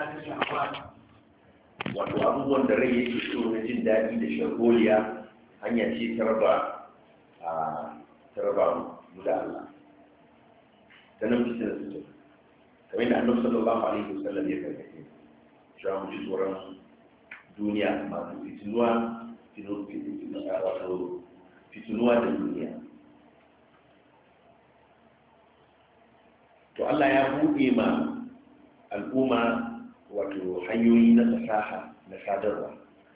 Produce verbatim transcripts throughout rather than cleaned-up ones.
ta sha'awa wato abubuwan da rai yake so na jin daɗi da sharholiya hanya ce ta raba a ta raba mu da Allah ta nan fitina su ce kamar yadda annabi sallallahu alaihi wasallam ya karkace cewa mu ji tsoron duniya masu fitinuwa wato fitinuwa da duniya. To Allah ya buɗe ma al'umma wato hanyoyi na fasaha na sadarwa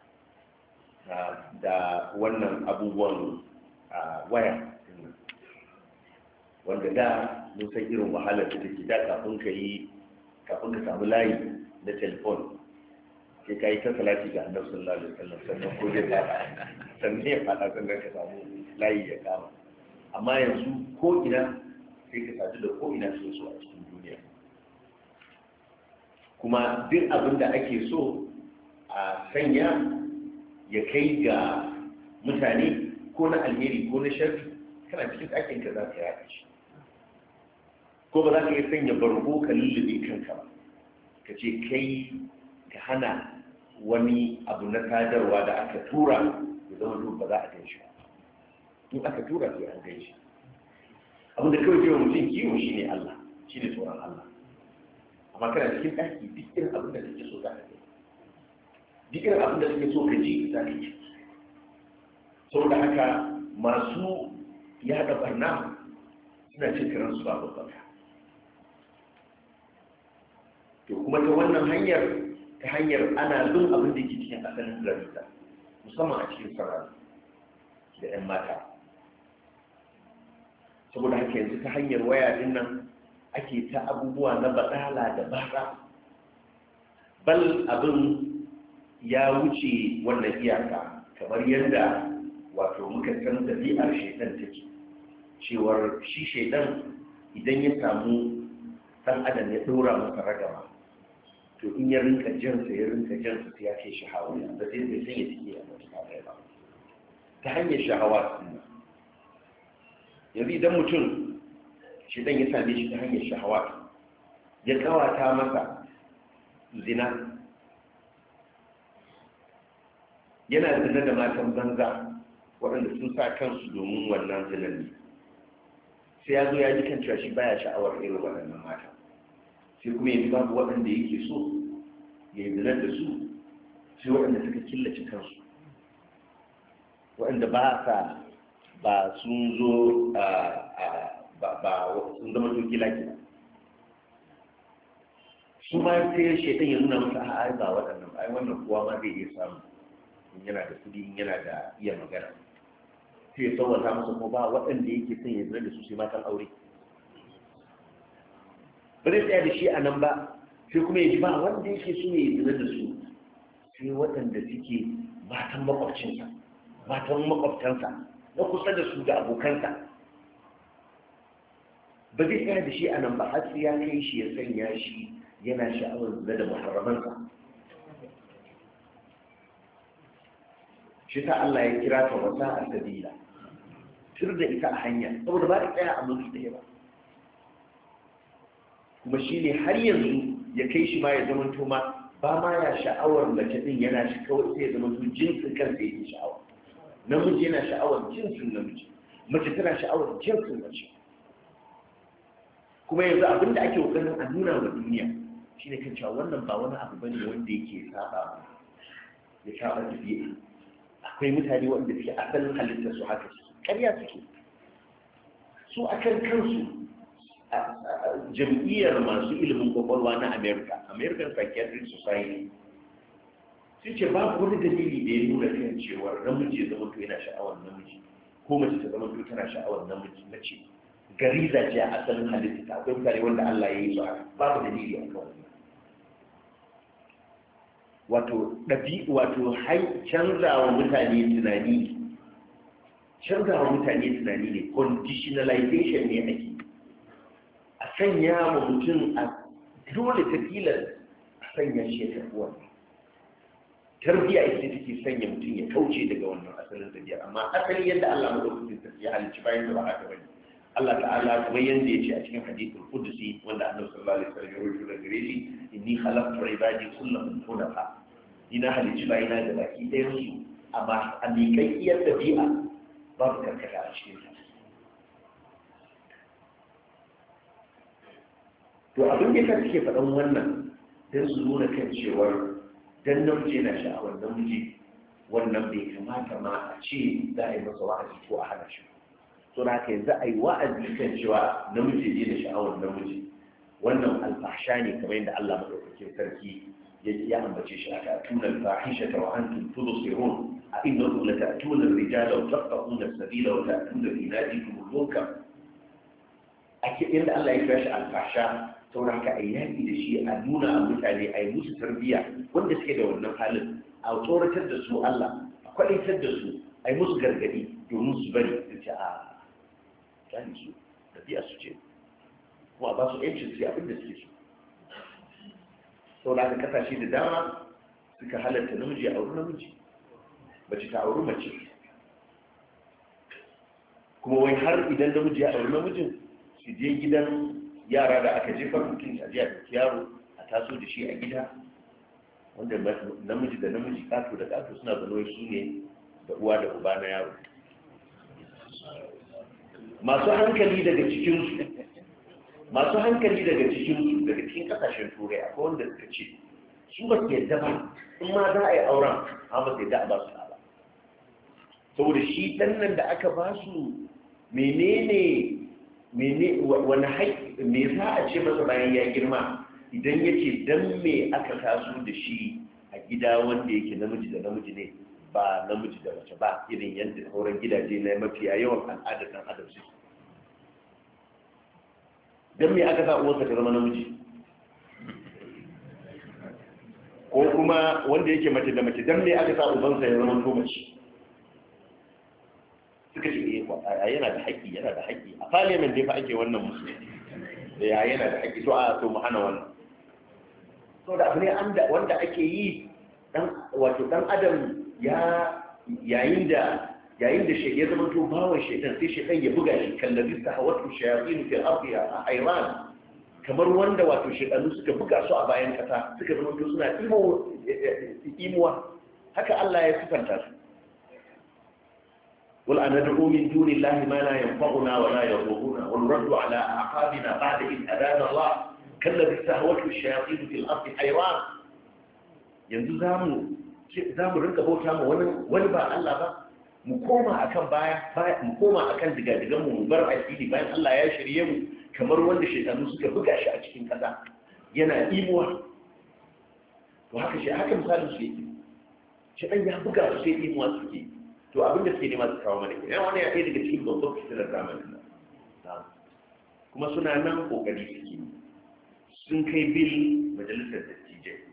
da wannan abubuwan waya wanda da mun san irin wahalar da take da kafin ka yi kafin ka samu layi na telefon sai ka yi ta salati ga annabi sallallahu alaihi wasallam sannan ko zai fada sannan ya fada sannan ka samu layi ya kama amma yanzu ko ina sai ka sadu da ko ina so so a cikin duniya kuma duk abin da ake so a sanya ya kai ga mutane ko na alheri ko na sharri kana cikin ɗakin ka za ka yaɗa shi ko ba za ka iya sanya bargo ka lullube kanka ba ka ce kai ka hana wani abu na sadarwa da aka tura ya zama duk ba za a gan shi ba in aka tura sai an gan shi abinda kawai cewa mutum kiwo shi ne Allah shi ne tsoron Allah amma kana cikin ɗaki duk irin abin da kake so za ka yi duk irin abin da kake so ka ji za ka yi saboda haka masu yaɗa barna suna cin karansu ba babbaka to kuma ta wannan hanyar ta hanyar ana bin abin da ke cikin asalin rarrita musamman a cikin sarari da 'yan mata saboda haka yanzu ta hanyar waya din nan ake ta abubuwa na baɗala da batsa bal abin ya wuce wannan iyaka kamar yadda wato muka san ɗabi'ar shaitan take cewar shi shaitan idan ya samu ɗan adam ya ɗora masa ragama to in ya rinka jansa ya rinka jansa sai ya kai shahawa da sai bai sanya take a matuƙa ɗaya ba ta hanyar shahawa yanzu idan mutum shi dan ya same shi ta hanyar shahawa ya kawata masa zina yana zina da matan banza waɗanda sun sa kansu domin wannan zinan ne sai ya zo ya ji kan cewa shi baya sha'awar irin waɗannan mata sai kuma ya ji babu waɗanda yake so ya yi zinar da su sai waɗanda suka killace kansu waɗanda ba sa ba sun zo ba sun zama doki laki ba su ma sai shaitan ya nuna masa a ba waɗannan ai wannan kuwa ma zai iya samu in yana da kudi in yana da iya magana sai ya sauwata masa ko ba waɗanda yake son ya zina da su sai matan aure ba zai tsaya da shi a nan ba sai kuma ya ji ba wanda yake so ya zina da su sai waɗanda suke matan makwabcinsa matan makwabtansa na kusa da su da abokansa ba zai tsaya da shi a nan ba har sai ya kai shi ya sanya shi yana sha'awar zina da muharramansa shi ta Allah ya kira ta wasa a sabila tur da ita a hanya saboda ba ta tsaya a mulki ɗaya ba kuma shi ne har yanzu ya kai shi ma ya zama ma ba ma ya sha'awar mace ɗin yana shi kawai sai ya zama to jinsin kansa yake sha'awa namiji yana sha'awar jinsin namiji mace tana sha'awar jinsin mace kuma yanzu abinda ake kokarin a nuna wa duniya shine kan cewa wannan ba wani abu bane wanda yake saba ya saba da biye akwai mutane wanda suke asalin halittar su haka ƙarya suke su akan kansu jam'iyyar masu ilimin kwakwalwa na America American Psychiatric Society sun ce babu wani dalili da ya nuna kan cewa namiji ya zama to yana sha'awar namiji ko mace ta zama to tana sha'awar namiji mace gariza ce a asalin halitta akwai mutane wanda Allah ya yi su haka babu dalili a kan wato ɗabi wato canza wa mutane tunani ne canza wa mutane tunani ne conditionalization ne ake a sanya wa mutum a dole ta tilas a sanya shi ya tafi wannan tarbiya ita take sanya mutum ya kauce daga wannan asalin tabiya amma asali yadda Allah madaukakin sarki ya halicci bayan da ba haka bane Allah ta'ala kuma yanda yace a cikin hadithul qudsi wanda Annabi sallallahu alaihi wasallam ya rawaito daga gare shi inni khalaqtu ibadi kullahum hunafa ina halicci bayina da baki ɗaya su amma a miƙaƙƙiyar dabi'a babu karkata a cikin ta to abin da ka suke faɗan wannan don su nuna kan cewar dan namiji yana sha'awar namiji wannan bai kamata ma a ce za a yi masa wa'azi ko a hana shi to na ka yanzu a yi wa'azi kan cewa namiji ne da sha'awar namiji wannan alfahsha ne kamar yadda Allah madaukakin sarki ya ambace shi aka tuna alfahisha ta wa antum tubsirun a innakum la ta'tuna ar-rijala wa taqta'una as-sabila wa ta'tuna fi nadikum al-munkar ake inda Allah ya kira shi alfahsha saboda haka a yaki da shi a nuna a mutane a yi musu tarbiyya wanda suke da wannan halin a tsoratar da su Allah a kwalitar da su a yi musu gargadi domin su bari su ce a kyani su tafiya su ce kuma a ba su yancin su abin da suke so sau da aka kasashe da dama suka halatta namiji a auri namiji mace ta auri mace kuma wai har idan namiji ya auri namijin su je gidan yara da aka jefa mutum a jiya da yaro a taso da shi a gida wanda namiji da namiji kato da kato suna zaune su ne da uwa da uba na yaro masu hankali daga cikinsu masu hankali daga cikinsu daga cikin kasashen turai akwai wanda suka ce su ba su yadda ba in ma za a yi auren amma ba su yadda a ba su ba saboda shi ɗan nan da aka ba su menene mene wani haƙƙi me za a ce masa bayan ya girma idan ya ce don me aka taso da shi a gida wanda yake namiji da namiji ne ba namiji da mace ba irin yadda sauran gidaje na mafiya yawan al'adar ɗan adam su don me aka sa uwarsa ta zama namiji ko kuma wanda yake mace da mace don me aka sa ubansa ya zama to mace suka ce a yana da haƙƙi yana da haƙƙi a parliament dai fa ake wannan musulmi da ya yana da haƙƙi to a to mu hana wannan to da abu ne wanda ake yi dan wato dan adam ya yayin da yayin da shi ya zama to bawan shaitan sai shaitan ya buga shi kallabi sahawatu shayatin fil ardi a Iran kamar wanda wato shaitanu suka buga su a bayan kasa suka zama to suna imo imuwa haka Allah ya sifanta su قل أندعو من دون الله ما لا ينفعنا ولا يضرنا ونرد على أعقابنا بعد إذ هدانا الله كالذي استهوته الشياطين في الأرض حيران yanzu zamu zamu rinka bauta mu wani wani ba Allah ba mu koma akan baya mu koma akan digadigan mu mu bar addini bayan Allah ya shirye mu kamar wanda shaytanu suka buga shi a cikin kasa yana imuwa to haka shi haka misalin su yake shaytan ya buga su sai imuwa suke to abinda suke nema su kawo mana kenan wani ya ɗaya daga cikin babban fitilar zamanin nan kuma suna nan kokari suke sun kai bil majalisar dattijai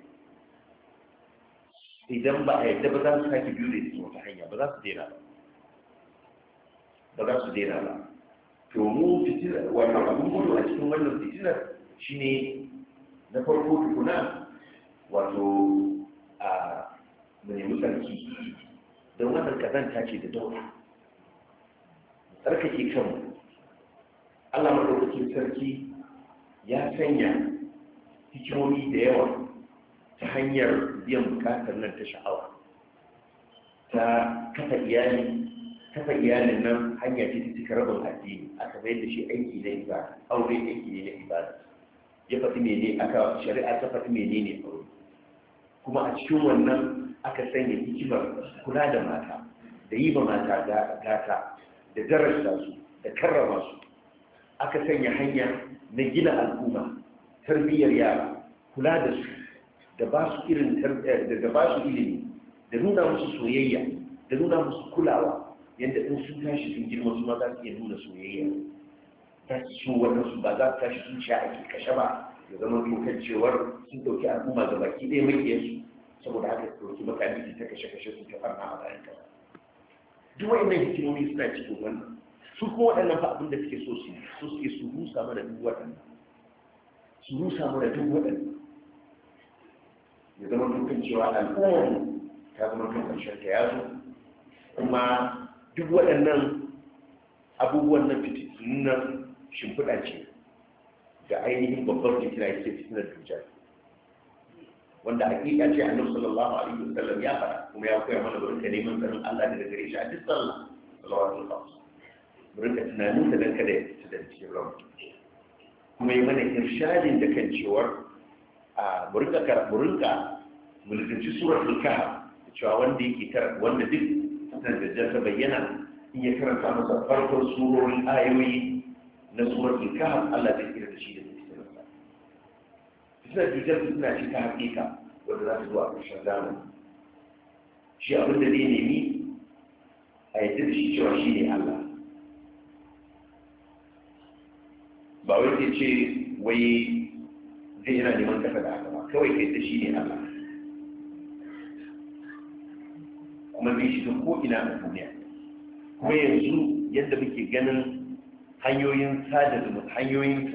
idan ba a yadda ba za su sake biyu da cikin wata hanya ba za su daina ba ba za su daina ba to mu fitilar wannan abin gudu a cikin wannan fitilar shine na farko tukuna wato a mu nemi sarki don wannan kazanta ce da daura tsarkake kanmu Allah madaukakin sarki ya sanya hikimomi da yawa ta hanyar biyan bukatar nan ta sha'awa ta kafa iyali kafa iyalin nan hanya ce ta cika rabin addini aka bayar da shi aiki na ibada aure aiki ne na ibada ya faɗi mene aka shari'a ta faɗi menene aure kuma a cikin wannan aka sanya hikimar kula da mata da yi ba mata gata da darasta su da karrama su aka sanya hanya na gina al'umma tarbiyyar yara kula da su da ba su irin da ba su ilimi da nuna musu soyayya da nuna musu kulawa yadda in sun tashi sun girma su ma za su iya nuna soyayya ta su wannan su ba za su tashi sun sha ake kashe ba ya zama dokar cewar sun ɗauki al'umma ga baki ɗaya makiyarsu saboda haka su ɗauki makami ta kashe-kashe su ta farna a bayan kasa duk wa'annan hikimomi suna cikin wannan su kuma waɗannan fa abin da suke so su so suke su rusa mana duk waɗannan su rusa mana duk waɗannan ya zama dukkan cewa al'ummar ta zama kan ƙarshen ta ya zo kuma duk waɗannan abubuwan nan fitinin shimfiɗa ce ga ainihin babbar fitina ya ce fitinar dujjal wanda hakika ce annabi sallallahu alaihi wasallam ya fara kuma ya koya mana wurin ka neman tsarin Allah daga gare shi a duk sallah sallallahu alaihi wasallam wurin ka tunanin da dan kada ya fita da cikin ran kuma yi mana irshadin da kan cewar a wurin ka wurin ka mulkinci suratul kahf cewa wanda yake kar wanda duk fitar da ta bayyana in ya karanta masa farkon surorin ayoyi na suratul kahf Allah zai kira da shi da suna cutar suna ce ta hakika wanda za su zuwa a ƙarshen zamani shi abin da zai nemi a yadda da shi cewa shi ne Allah ba wai zai ce wai zai yana neman kasa da haka ba kawai ka yadda shi ne Allah kuma zai shiga ko'ina a duniya kuma yanzu yadda muke ganin hanyoyin sada zumunta hanyoyin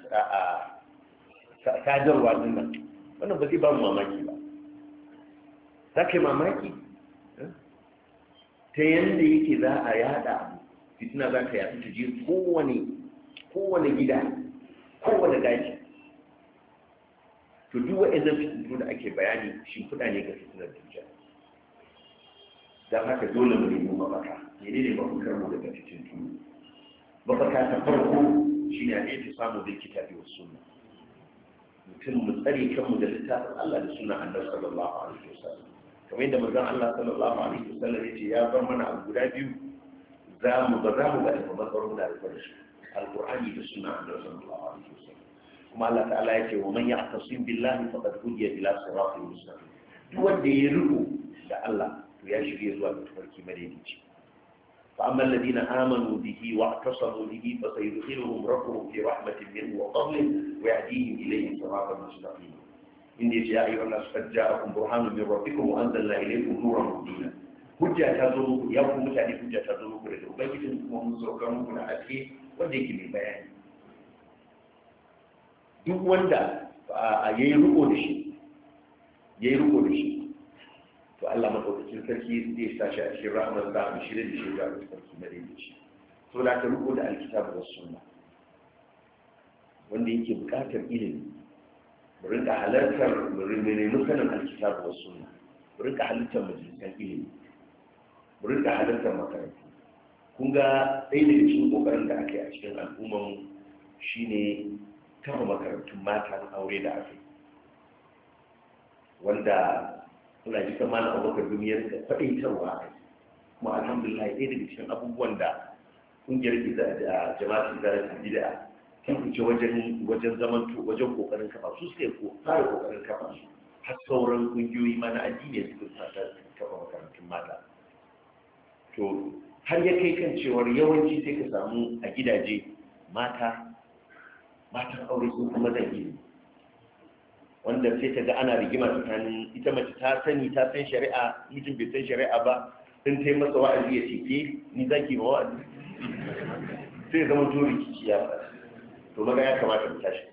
sadarwa din nan wannan ba zai ba mu mamaki ba za ka yi mamaki ta yadda yake za a yada fitina za ka yaɗu ta je kowane kowane gida kowane daji to duk wa'annan fitinu da ake bayani shi kuɗa ne ga fitinar duniya don haka dole mu nemi mafaka ne ne mafakar mu daga fitinu mafaka ta farko shi ne a ne ta samu bil kitabi was sunna mutum mu tsare kanmu da littafin Allah da sunan Annabi sallallahu alaihi wasallam kamar yadda manzon Allah sallallahu alaihi wasallam yace ya bar mana abu guda biyu za mu ba za mu ga da babbar da alƙur'ani alƙur'ani da sunan Annabi sallallahu alaihi wasallam kuma Allah ta'ala yace wa man ya'tasim billahi faqad hudiya ila siratin mustaqim duk wanda ya riko da Allah to ya shirye zuwa ga tafarki madaidaici فأما الذين آمنوا به واعتصموا به فسيدخلهم ربهم في رحمة منه وفضله ويهديهم إليه صراطا مستقيما إني يا أيها الناس قد جاءكم برهان من ربكم وأنزلنا إليكم نورا مبينا hujja ta zo muku ya ku mutane hujja ta zo muku daga ubangijin kuma mun saukar muku na ake wanda yake mai bayani duk wanda a yayi riko da shi yayi riko da shi to Allah madaukakin sarki zai sa shi a cikin rahmar da mu shirye da shi ga sarki madaidaici to da ka riko da alkitabu was sunna wanda yake bukatar ilimi mu rinka halartar mu rinka sanin alkitabu was sunna mu rinka halartar majalisan ilimi mu rinka halartar makarantu kun ga ɗaya daga cikin kokarin da aka yi a cikin al'umman shine kafa makarantun mata na aure da aka yi wanda suna ji kama na abubakar duniyar da faɗaitarwa a kuma alhamdulillah ɗaya daga cikin abubuwan da ƙungiyar da jama'atun zarar bid'a ta fice wajen wajen zaman wajen kokarin kafa su suka yi fara kokarin kafa su har sauran ƙungiyoyi ma na addini suka fata kafa makarantun mata to har ya kai kan cewar yawanci sai ka samu a gidaje mata matan aure sun kuma zan ilimi wanda sai ta ga ana rigima tsakanin ita mace ta sani ta san shari'a mutum bai san shari'a ba sun ta yi masa wa'azi ya ce ke ni za ki ma wa'azi sai ya zama to rikici ya fara to maga ya kamata mu tashi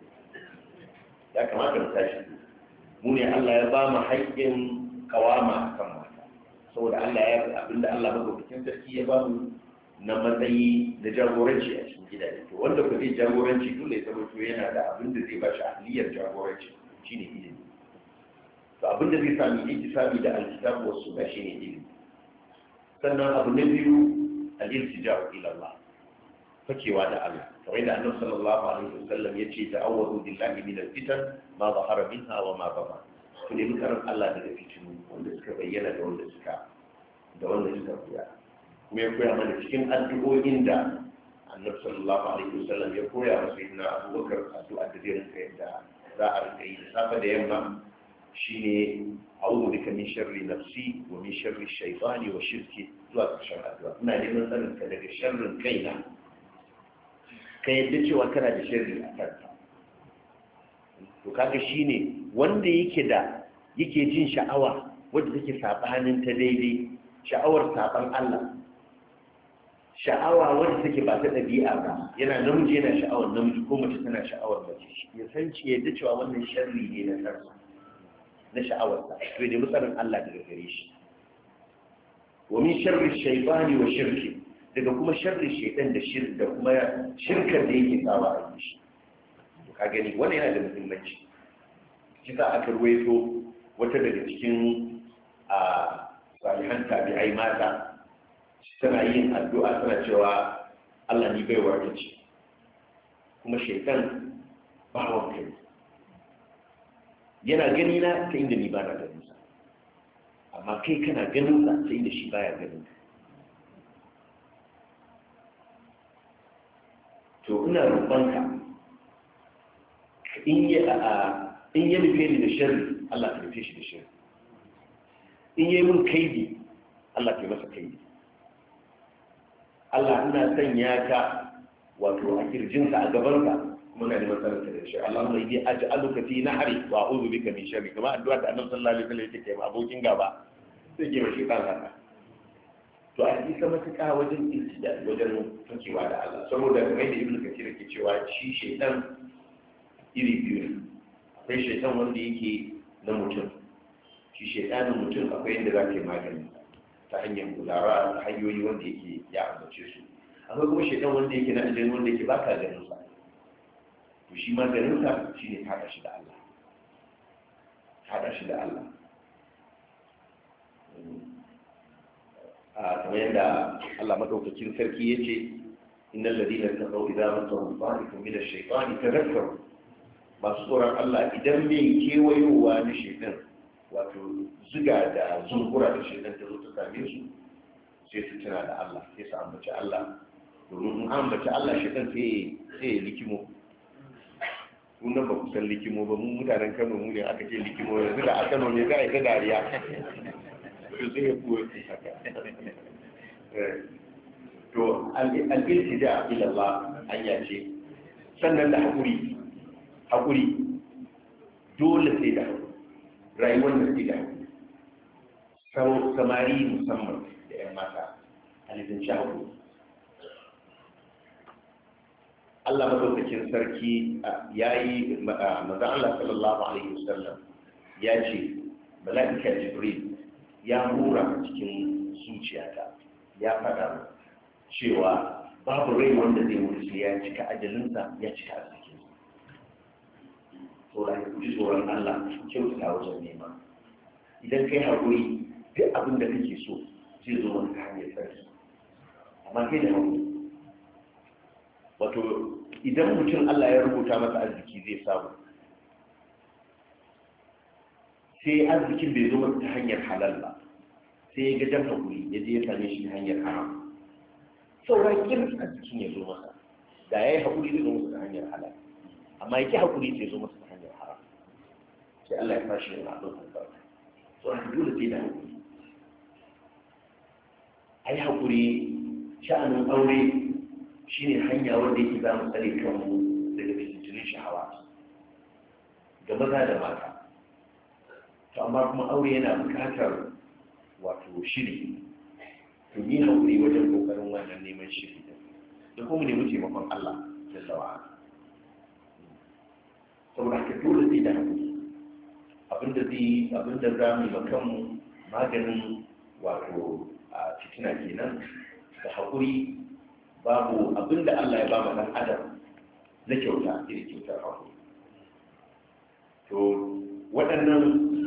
ya kamata mu tashi mu ne Allah ya ba mu haƙƙin kawama kan mata saboda Allah ya abinda Allah madaukakin sarki ya ba mu na matsayi da jagoranci a cikin gidaje to wanda ku zai jagoranci dole ya zama to yana da abin da zai ba shi ahliyar jagoranci shine ilimi to abin da zai sami ittisabi da alkitabu wasu sunna shine ilimi sannan abu na biyu al-iltija'u ila Allah fakewa da Allah kamar da Annabi sallallahu alaihi wasallam yace ta'awwadu billahi min al-fitan ma zahara minha wa ma batan to ne mukaran Allah daga fitinu wanda suka bayyana da wanda suka da wanda suka buya kuma ya koya mana cikin addu'o'in da Annabi sallallahu alaihi wasallam ya koya wa sayyidina Abubakar addu'a da zai rinka yadda za a rinka yi da safe da yamma shine a'udhu bika min sharri nafsi wa min sharri shaytani wa shirki zuwa ƙarshen addu'a ina neman tsarin ka daga sharrin kaina ka yadda cewa kana da sharri a kanka to kaga shine wanda yake da yake jin sha'awa wanda take sabanin ta daidai sha'awar saban Allah sha'awa wanda take ba ta ɗabi'a ba yana namiji yana sha'awar namiji ko mace tana sha'awar mace ya san ci yadda cewa wannan sharri ne na sarsa na sha'awarsa to ne mutsarin Allah daga gare shi wa min sharri shaytani wa shirki daga kuma sharrin shaitan da shirk da kuma shirkar da yake sawa a yi shi ka gani wannan yana da muhimmanci shi sa aka ruwaito wata daga cikin a salihan tabi'ai mata tana yin addu'a tana cewa Allah ni baiwa ta ce kuma shaitan bawan kai yana gani na ta inda ni ba na ganin sa amma kai kana ganin sa ta inda shi baya ganin ka to ina roƙonka in yi a in yi nufe ni da sharri Allah ka nufe shi da sharri in yi mun kaidi Allah ka yi masa kaidi Allah ina sanya ka wato a kirjinsa a gabanka kuma na neman sanar da shi Allah mai yi aj'aluka fi nahri wa a'udhu bika min sharri kuma addu'a da Annabi sallallahu alaihi wasallam yake ma abokin gaba sai ke mashi kan haka to a isa matuƙa wajen istida wajen fakewa da Allah saboda kamar da Ibn Kathir ke cewa shi shaytan iri biyu ne akwai shaytan wanda yake na mutum shi shaytanin mutum akwai yadda za ka yi magani ta hanyar gudawa ta hanyoyi wanda yake ya ambace su akwai kuma shaytan wanda yake na aljanu wanda yake baka ganin sa to shi maganin sa shine haɗa shi da Allah haɗa shi da Allah kamar yadda Allah madaukakin sarki ya ce innal ladina taqaw idza masahum ta'ifun min ash-shaytani tadhakkaru masu tsoron Allah idan mai kewayowa na shaitan wato zuga da zungura da shaitan ta zo ta same su sai su tuna da Allah sai su ambaci Allah domin in ambaci Allah shaitan sai sai likimo kun nan ba ku san likimo ba mu mutanen Kano mu ne aka ce likimo yanzu da a Kano ne za a yi ta dariya sai ya kuwa haka to al-iltija ila Allah hanya ce sannan da hakuri hakuri dole sai da hakuri rayuwar da sai da hakuri sau samari musamman da yan mata halittar shahu Allah madaukakin sarki ya yi maza Allah sallallahu alaihi wasallam ya ce mala'ika Jibril ya hura cikin zuciyata ya faɗa cewa babu rai wanda zai mutu sai ya cika ajalinsa ya cika arzikinsa tsoron kuji tsoron Allah kyautata wajen nema idan kai haƙuri duk abin da kake so zai zo wani hanyar sarki amma kai da haƙuri wato idan mutum Allah ya rubuta masa arziki zai samu sai arzikin bai zo masa ta hanyar halal ba sai ya gajen haƙuri ya je ya same shi ta hanyar haram sauran kirin arzikin ya zo masa da ya yi haƙuri zai zo masa ta hanyar halal amma ya ki haƙuri sai zo masa ta hanyar haram sai Allah ya fashi yana ɗaukar albarka sauran dole sai da haƙuri a yi haƙuri sha'anin aure shine hanya wanda yake za mu tsare kanmu daga fitintunin shahawa ga maza da mata to amma kuma aure yana bukatar wato shiri to yi haƙuri wajen ƙoƙarin wannan neman shiri da kuma nemi taimakon Allah jalla wa ala saboda haka dole sai da haƙuri abinda zai abinda za mu yi kanmu maganin wato a fitina kenan da haƙuri babu abinda Allah ya ba mu dan adam na kyauta irin kyautar haƙuri to waɗannan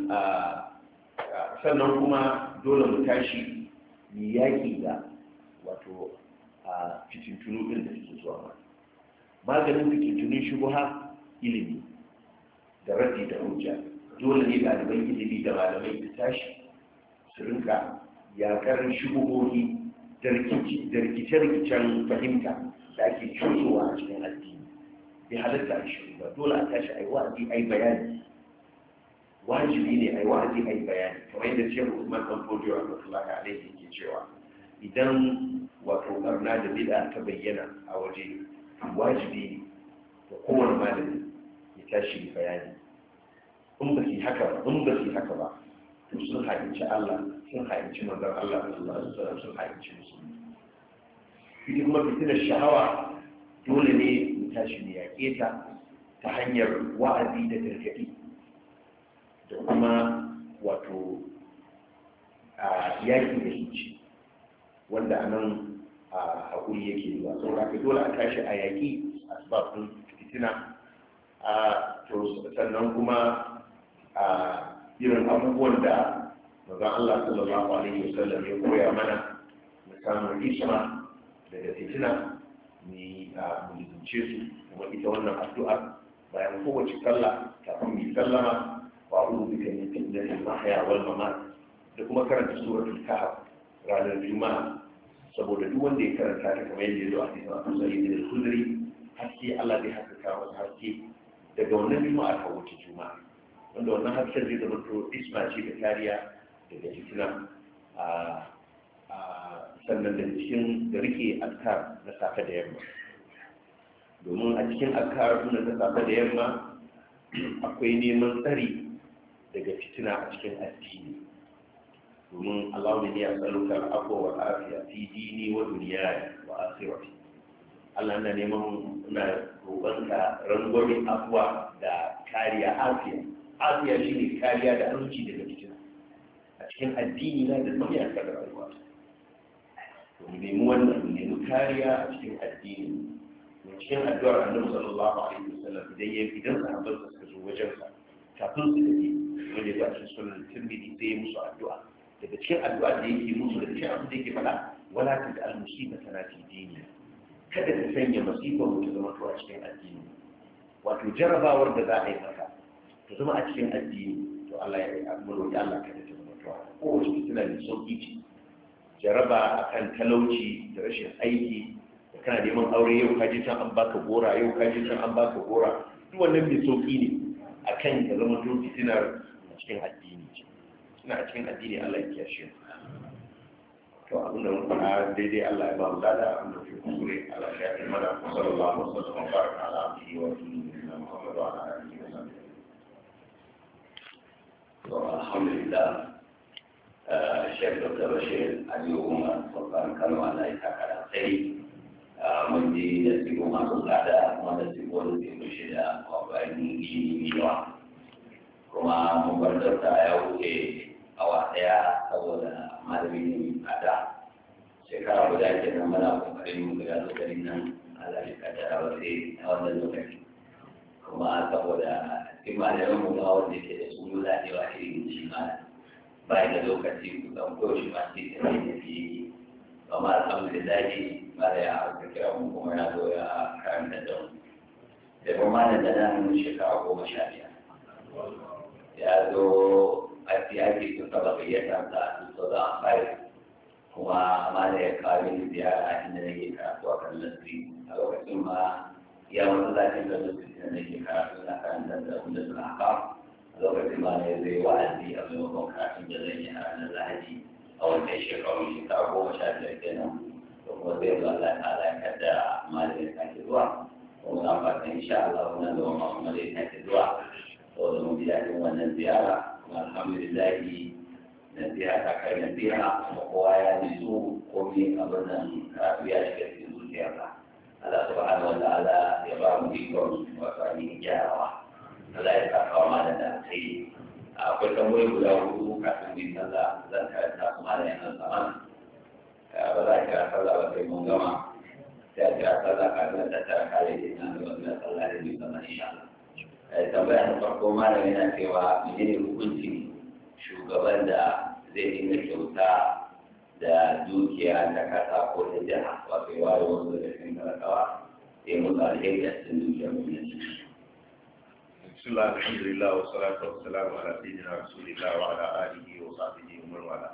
sannan kuma dole mu tashi mu yaƙi da wato a fitintunu ɗin da suke zuwa ma maganin fitintunun shubuha ilimi da raddi da hujja dole ne ɗaliban ilimi da malamai su tashi su rinka yaƙar shubuhohi da rikice-rikicen fahimta da ake cusowa a cikin addini bai halatta a shiru ba dole a tashi a yi wa'azi a yi bayani wajibi ne a yi wa'azi a yi bayani kamar yadda ce Usman dan Fodio rahmatullahi alaihi ke cewa idan wato barna da bid'a ta bayyana a waje wajibi ne da kowane malami ya tashi bayani in ba su haka ba in ba su haka ba to sun haƙinci Allah sun haƙinci manzon Allah sallallahu alaihi wasallam sun haƙinci musulmi ita kuma fitinar shahawa dole ne mu tashi mu yaƙe ta ta hanyar wa'azi da gargaɗi da kuma wato a yaƙi da hici wanda a nan a hakuri yake yi ba saboda ka dole a tashi a yaƙi asbabun fitina a to sannan kuma a irin abubuwan da manzon Allah sallallahu alaihi wasallam ya koya mana mu samu isma daga fitina ni a mulkince su kuma ita wannan addu'a bayan kowace sallah kafin mu sallama wa a'udhu bika min fitnatil mahya wal mamat da kuma karanta suratul kahf ranar juma'a saboda duk wanda ya karanta ta kamar yadda ya zo a cikin Abu Sa'id al-Khudri haske Allah zai haskaka masa haske daga wannan juma'a ta wuce juma'a wanda wannan hasken zai zama to isma ce da kariya daga fitina a sannan da cikin da rike azkar na safe da yamma domin a cikin azkar na safe da yamma akwai neman tsari daga fitina a cikin addini domin Allah ne ya tsaluka al'afwa wa afiya fi dini wa duniya wa akhirati Allah na neman na roƙonka rangwamin afwa da kariya afiya afiya shine kariya da aminci daga fitina a cikin addini na da duniya ta rayuwa mu nemi wannan mu nemi kariya a cikin addini mu cikin addu'ar annabi sallallahu alaihi wasallam idan ya idan sahabban suka zo wajen sa kafin su tafi wanda ya ci sunan tirmidhi sai ya musu addu'a daga cikin addu'a da yake musu da cikin abin da yake faɗa wala ta da al-musiba tana fi dini kada ka sanya musibar mu ta zama to a cikin addini wato jarabawar da za a yi maka ta zama a cikin addini to Allah ya yi amuru da Allah kada ta zama to ko wace fitina ne sauki ce jaraba akan talauci da rashin aiki da kana neman aure yau kaji can an baka gora yau kaji can an baka gora duk wannan mai sauki ne akan ka zama to fitinar a cikin addini ina a cikin addini Allah ya kiyashe to abin da mun fara daidai Allah ya ba mu lada abin da ke kuskure Allah ya yi mana sallallahu alaihi wa sallam wa baraka ala abdihi wa rasulihi Muhammad wa ala alihi wa sahbihi to alhamdulillah Sheikh Doctor Bashir Ali Umar Sultan Kano Allah ya saka da sai mun ji da sigo masu tsada kuma da sigo da sigo shida a bayan ilimi yawa kuma mun bar dauta ya wuce awa daya saboda malami ne mai tsada shekara guda ke nan mana kokarin mu ga lokacin nan Allah ya kaddara wa sai a wannan lokaci kuma saboda cikin malamin mu ba wanda ke da su lafiya irin shi malam bai da lokaci kusan kowace masu yi da ne fi amma alhamdulillah ba da ya haka kira mu kuma ya zo ya karanta da mu da kuma da da nan shekara goma sha biyar ya zo a tiyaki sun saba gayyata ta su za a fari kuma ma da ya kawo yin ziyara inda nake karatu a kan lasiri a lokacin ma ya wasu zafin da lasiri da nake karatu na karanta da wanda suna haka lokacin ma ne zai wa'azi a maimakon karatun da zan yi a ranar lahadi a wannan shekaru shekara goma sha biyar kenan da kuma zai zo Allah ta'ala ya kada malamin sake zuwa kuma na fatan insha Allah wannan da wannan kuma zai sake zuwa saboda mun ji daɗin wannan ziyara kuma alhamdulillah nasiha ta kai nasiha kuma kowa ya nisu komai abin nan karatu ya shiga cikin zuciyarsa Allah subhanahu wa ta'ala ya ba mu ikon wasu ainihin gyarawa Allah ya saka wa malam da sai akwai tambayoyi guda hudu kafin mu yi sallah zan karanta su malam yana sama ba za a kira sallah ba sai mun gama sai a kira sallah kafin a tattara kare da ina da wannan sallah da mai sama insha Allah tambaya ta farko malam yana cewa menene hukuncin shugaban da zai dinga kyauta da dukiya ta kasa ko ta jiha wato ya ware wasu daga cikin talakawa sai musu alheri a cikin dukiyar gwamnati. Bismillah, alhamdulillah, wa salatu wa salamu ala sayyidina rasulillah wa ala alihi wa sahbihi wa man wala.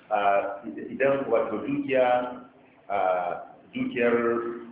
Idan wato dukiya dukiyar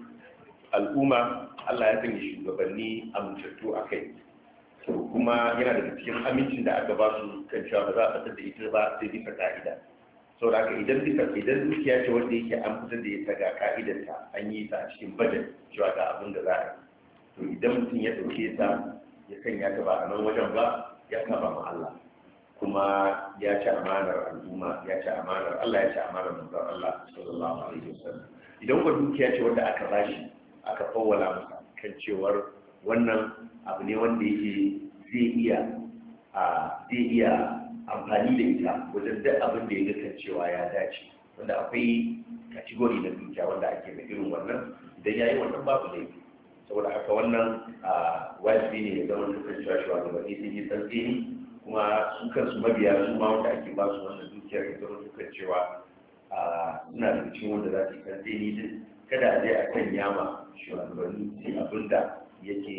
al'umma Allah ya sanya shugabanni amintattu a kai. Kuma yana daga cikin amincin da aka ba su kan cewa ba za a fitar da ita ba sai bisa ka'ida. Saboda haka idan bisa idan dukiya ce wanda yake an fitar da ita ga ka'idarta an yi ta a cikin budget cewa ga abin da za a yi. To idan mutum ya ɗauke ta ya sanya ta ba a nan wajen ba ya saba ma Allah kuma ya ci amanar al'umma ya ci amanar Allah ya ci amanar manzon Allah sallallahu alaihi wasallam idan ko dukiya ce wanda aka bashi aka fawwala masa kan cewar wannan abu ne wanda yake zai iya a zai iya amfani da ita wajen duk abin da ya ga kan cewa ya dace wanda akwai kategori na dukiya wanda ake da irin wannan idan yayi wannan babu laifi saboda haka wannan wajibi ne ya zama dukkan cewa shugabanni sun yi tsantseni kuma su kansu mabiya su ma wanda ake ba su wannan dukiyar ya zama dukkan cewa suna da cikin wanda za su yi tsantseni din kada a je a kan yama shugabanni sai abin da yake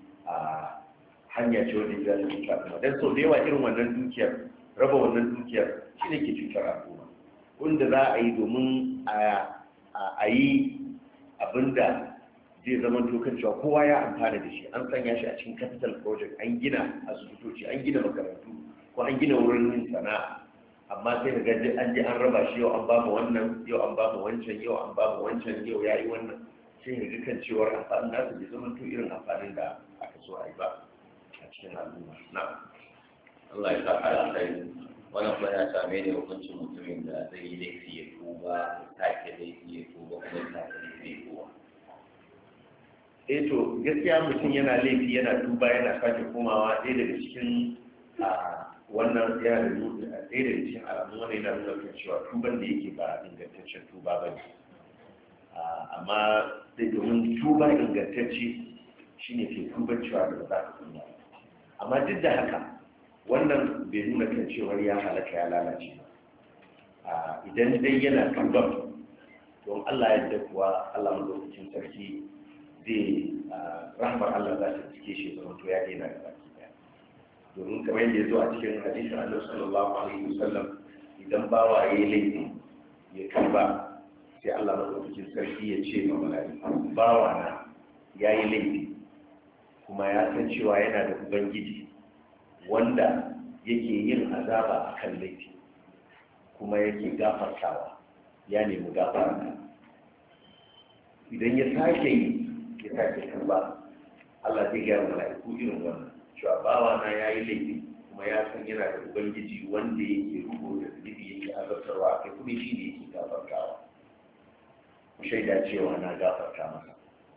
hanya ce wanda ya zai cuta kuma don sau da yawa irin wannan dukiyar raba wannan dukiyar shi ne ke cutar al'umma wanda za a yi domin a yi abin da zai zama dokar cewa kowa ya amfana da shi an sanya shi a cikin capital project an gina asibitoci an gina makarantu ko an gina wurin yin sana'a amma sai ka gaji an je an raba shi yau an ba mu wannan yau an ba mu wancan yau an ba mu wancan yau ya yi wannan sai ka ga kan cewar amfanin nasu bai zama to irin amfanin da aka so a yi ba a cikin al'umma na Allah ya saka da kai wannan kuma ya same ne hukuncin mutumin da zai yi laifi ya tuba ya take laifi ya tuba kuma ya take laifi ya tuba eh to gaskiya mutum yana laifi yana tuba yana sake komawa ɗaya daga cikin wannan yana da ɗaya daga cikin alamun wani yana nuna kan cewa tuban da yake ba ingantaccen tuba ba ne amma dai domin tuba ingantacce shine ke tuban cewa da ba za ka kuma amma duk da haka wannan bai nuna kan cewa ya halaka ya lalace ba idan dai yana tuban don Allah ya da kuwa Allah madaukakin sarki zai rahmar Allah za ta cike shi zama to ya daina da baki daya domin kamar yadda ya zo a cikin hadisin Allah sallallahu alaihi wasallam idan bawa ya yi laifi ya tuba sai Allah madaukakin sarki ya ce ma mala'iku bawa na ya yi laifi kuma ya san cewa yana da ubangiji wanda yake yin azaba akan laifi kuma yake gafartawa ya nemi gafara idan ya sake yi ya sake tuba Allah zai gyara mala'iku irin wannan cewa bawa na ya yi laifi kuma ya san yana da ubangiji wanda yake rubo da zunubi yake azabtarwa a kai kuma shi ne yake gafartawa ku shaida cewa na gafarta masa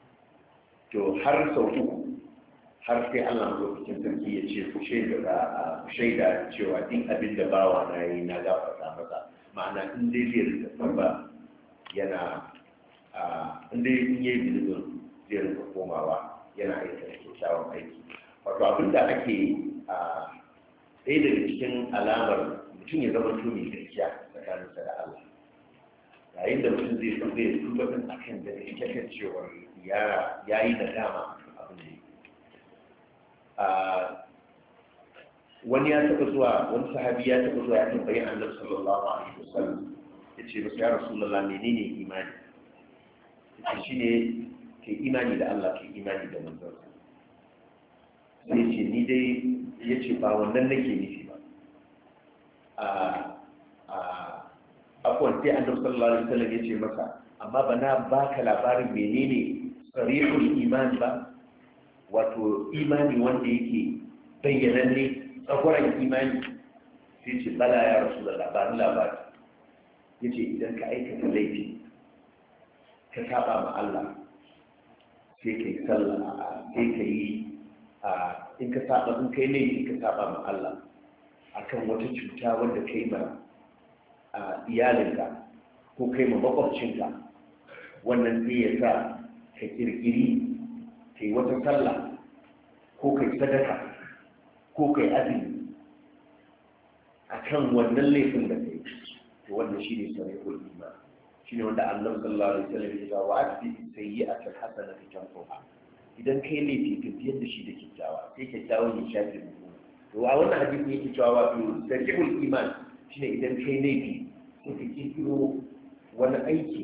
to har sau uku har sai Allah lokacin sarki ya ce ku shaida cewa duk abin da bawa na yi na gafarta masa ma'ana in dai zai rika ba yana in dai in yi bilibin zai rika komawa yana aikata kyakkyawan aiki wato abin da ake ɗaya daga cikin alamar mutum ya zama tuni gaskiya tsakaninsa da Allah yayin da mutum zai san zai tuba din akan da ita kan cewa ya yi nadama abin da yake wani ya taɓa zuwa wani sahabi ya taɓa zuwa ya tambayi annabi sallallahu alaihi wasallam ya ce masa ya rasulullah menene imani yace shine kai imani da Allah kai imani da manzon sai ce ni dai yace ba wannan nake nufi ba a a akwai sai annabi sallallahu alaihi wasallam yace masa amma bana baka labarin menene sarihul iman ba wato imani wanda yake bayyananne tsakwaran imani sai ce bala ya rasu da labarin labari ya ce idan ka aikata laifi ka saba ma Allah sai ka yi sallah sai ka yi in ka saba in kai laifi ka saba ma Allah akan wata cuta wanda kai ma iyalinka ko kai ma makwabcinka wannan sai ya sa ka kirkiri ka yi wata sallah ko ka yi sadaka ko ka yi azumi a kan wannan laifin da ka yi to wannan shi ne sarihul iman shi ne wanda Allah sallallahu alaihi wasallam ya ga wa'adi sai yi a kan hasana ta tanfuha idan kai laifi ka biyar da shi da kyakkyawa sai kyakkyawan ya shafe mu to a wannan hadisi yake cewa wato sarihul iman shine idan kai laifi sai ka kirkiro wani aiki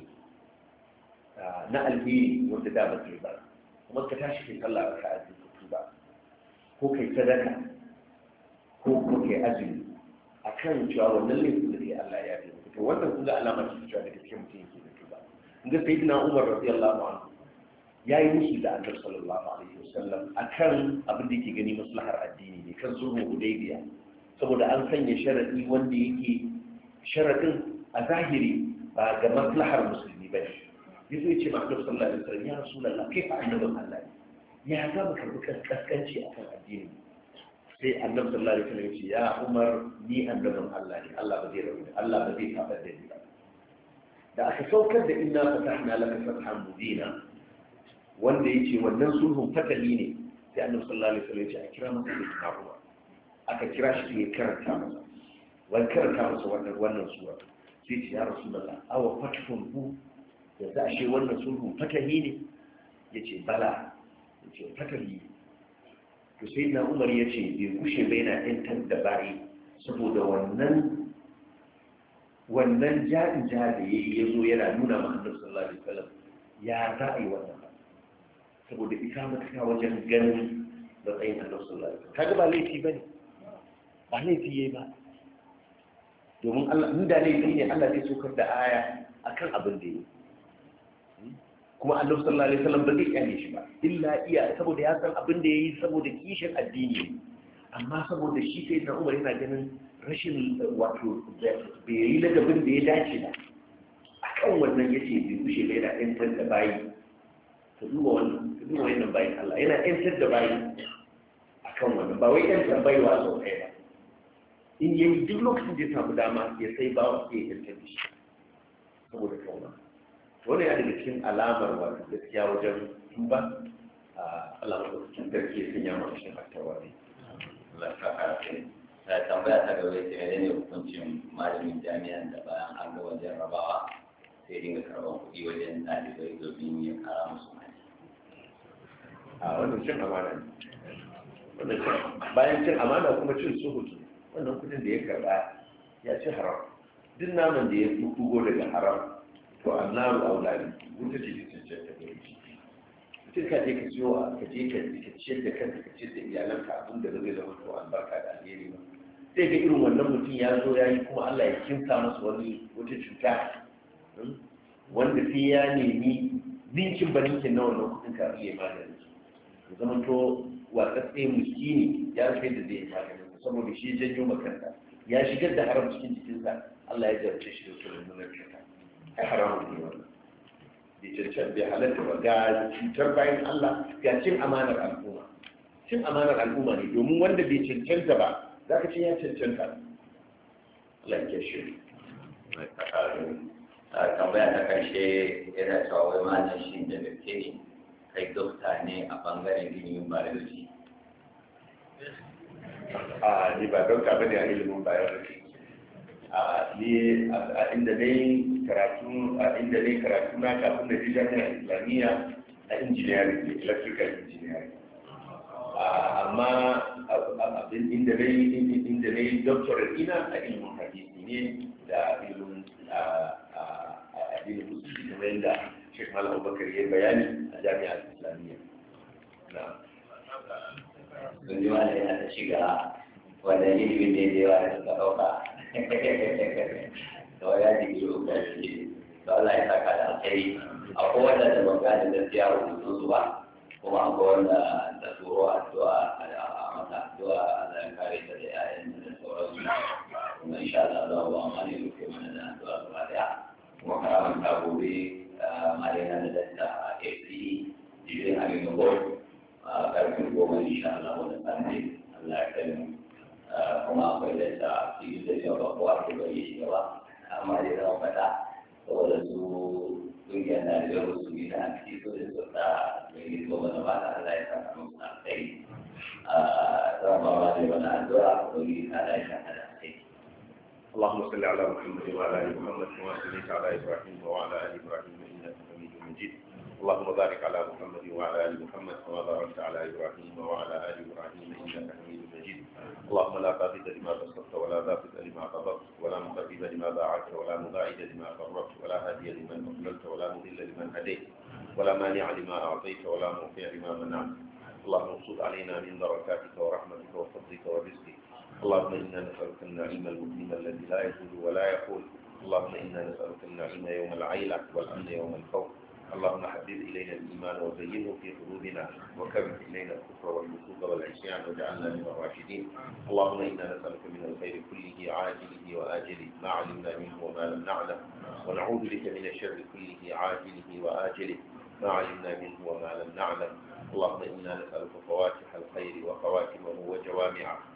na alheri wanda da ba kai ba kuma ka tashi kai sallah ka azumi ka tuba ko kai sadaka ko ko kai azumi akan cewa wannan laifin da ya Allah ya yi to wannan kun ga alama ce cewa daga cikin mutum yake da tuba in ga sayyidina Umar radiyallahu anhu yayi musu da Annabi sallallahu alaihi wasallam akan abin da yake gani maslahar addini ne kan sulhu Hudaybiya saboda an sanya sharadi wanda yake sharadin a zahiri ba ga maslahar musulmi bane yazo yace ma Annabi sallallahu alaihi wasallam ya Rasulullah kai fa annabin Allah ya ga mu karbi kaskanci akan addini sai Annabi sallallahu alaihi wasallam yace ya Umar ni annabin Allah ne Allah ba zai rabu Allah ba zai tabar da ni ba da aka saukar da inna fatahna laka fathan mubina wanda yace wannan sulhun fatali ne sai annabi sallallahu alaihi wasallam ya ce a kira masa da Umar aka kira shi ya karanta masa wani karanta masa wannan wannan sura sai ce ya rasulullah awa fatfun hu yanzu ashe wannan sulhun fatali ne yace bala yace fatali to sai na Umar yace bai kushe bai na yantar da bayi saboda wannan wannan jadin jihar da yayi yazo yana nuna ma annabi sallallahu alaihi wasallam ya za a yi wannan saboda ita matuka wajen ganin matsayin annabi sallallahu alaihi wasallam kaga ba laifi bane ba laifi yayi ba domin Allah inda laifi ne Allah zai sokar da aya akan abin da yayi kuma annabi sallallahu alaihi wasallam ba zai kyale shi ba illa iya saboda ya san abin da yayi saboda kishin addini amma saboda shi sai na Umar yana ganin rashin wato bai yi ladabin da ya dace ba akan wannan yace bai kushe bai da ɗan da bayi ka duba wannan ka duba wannan bayin Allah yana ƴantar da bayi akan wannan ba wai ƴantar baiwa sau ɗaya ba in yayi duk lokacin da ya samu dama ya sai bawa sai ya ƴantar da shi saboda kauna to wannan ya daga cikin alamar wato gaskiya wajen tuba Allah ma cikin sarki ya sanya mu cikin attawa ne Allah ka kare ta tambaya ta gaba ce ne hukuncin malamin jami'an da bayan an ga wajen rabawa sai dinga karɓar kuɗi wajen ɗalibai domin ya kara musu a wannan cin amana ne bayan cin amana kuma cin suhutu wannan kudin da ya karba ya ci haram duk naman da ya fugo daga haram to annaru aulani wuta ce ta cancanta gare shi mutum ka je ka ciyo ka je ka ciyar da kanka ka ciyar da iyalanka abin da zai zama to albarka da alheri ba sai ga irin wannan mutum ya zo ya yi kuma Allah ya kinsa masa wani wata cuta wanda sai ya nemi ninkin ba ninkin na wannan kudin ka iya magani zaman to watsatse miskini ya rufe da zai maganin saboda shi janyo makanta ya shigar da haram cikin jikinsa Allah ya jarce shi da sunan nuna cuta ai haramun ne wannan bai cancan bai halatta ba ga cutar bayan Allah ga cin amanar al'umma cin amanar al'umma ne domin wanda bai cancanta ba za ka ce ya cancanta Allah ya kiyaye tambaya ta karshe yana cewa wai malam shi da gaske ne kai dokta ne a bangaren ilimin biology a ni ba dokta ba ne a ilimin biology a ni a inda dai karatu a inda dai karatu na kafin da jami'ar islamiyya a engineering ne electrical engineering amma abin inda dai inda dai doctorate ina a ilimin hadisi ne da ilimin addinin musulmi kamar yadda Sheikh Malam Abubakar ya bayani a jami'ar Islamiyya. Sun ji wani yana ta shiga wanda ilimin da ya yawa da suka ɗauka. Da wani yaji biyu uku da shi da Allah ya saka da alkhairi. Akwai wanda da ban gane gaskiya rubutun su ba, kuma akwai wanda da turo addu'a a mata addu'a Allah ya kare ta da ƴaƴan da sauransu. Kuma insha Allah za mu amma ne rufe mana da addu'a gaba daya. Kuma karaman ta gobe marina da danta a F C E jirin abin gabo a karfin goma insha Allah wanda tsanne Allah ya kai mu kuma akwai danta a cikin da yau ba kowa ke bari shi gaba amma dai zama fata saboda su kungiyar na da yau su yi da ciki so da su ta mai yi goma da mata Allah ya saka musu na kai zama ba ma ne wani addu'a ko yi ta da ya da kai اللهم صل على محمد وعلى ال محمد كما صليت على ابراهيم وعلى ال ابراهيم انك حميد مجيد اللهم بارك على محمد وعلى ال محمد كما باركت على ابراهيم وعلى ال ابراهيم انك حميد مجيد اللهم لا قابل لما بسطت ولا باسط لما قبضت ولا مقرب لما باعدت ولا مباعد لما قربت ولا هادي لمن اضللت ولا مضل لمن هديت ولا مانع لما اعطيت ولا موقع لما منعت اللهم ابسط علينا من بركاتك ورحمتك وفضلك ورزقك اللهم إنا نسألك النعيم المقيم الذي لا يزول ولا يقول اللهم إنا نسألك النعيم يوم العيلة والأمن يوم الخوف اللهم حبب إلينا الإيمان وزينه في قلوبنا وكره إلينا الكفر والفسوق والعصيان واجعلنا من الراشدين اللهم إنا نسألك من الخير كله عاجله وآجله ما علمنا منه وما لم نعلم ونعوذ بك من الشر كله عاجله وآجله ما علمنا منه وما لم نعلم اللهم إنا نسألك فواتح الخير وخواتمه وجوامعه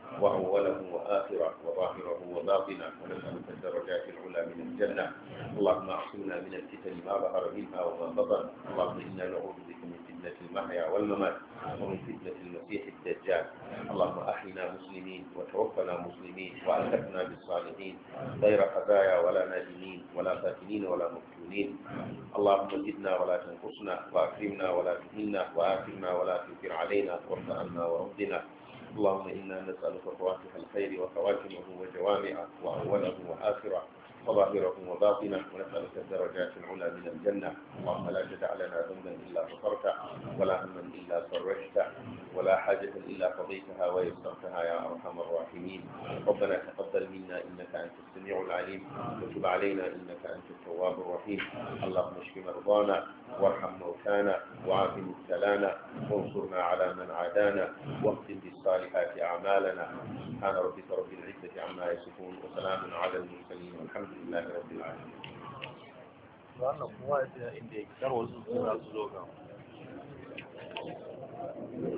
وأوله وآخره وظاهره وباطنه، ونسألك الدرجات العلى من الجنة. اللهم اعصمنا من الفتن ما ظهر منها وما بطن. اللهم إنا نعوذ بك من فتنة المحيا والممات ومن فتنة المسيح الدجال. اللهم أحينا مسلمين وتوفنا مسلمين وألحقنا بالصالحين غير خزايا ولا نادمين ولا فاتنين ولا مفتونين. اللهم زدنا ولا تنقصنا، وأكرمنا ولا تهنا، وآثرنا ولا تؤثر علينا، وارض عنا وربنا. اللهم إنا نسألك فواتح الخير وخواتمه وجوامعه وأوله وآخره وظاهره وباطنه، ونسألك الدرجات العلى من الجنة. اللهم لا تدع لنا ذنبا إلا غفرته، ولا هما إلا فرجته، ولا حاجة إلا قضيتها ويسرتها يا أرحم الراحمين. ربنا تقبل منا إنك أنت السميع العليم، وتب علينا إنك أنت التواب الرحيم. اللهم اشف مرضانا وارحم موتانا وعاف مبتلانا وانصرنا على من عادانا واختم بالصالحات أعمالنا. سبحان ربك رب العزة عما يصفون وسلام على المرسلين والحمد لله رب العالمين. wannan kowa ya inda ya karo su za su zo ga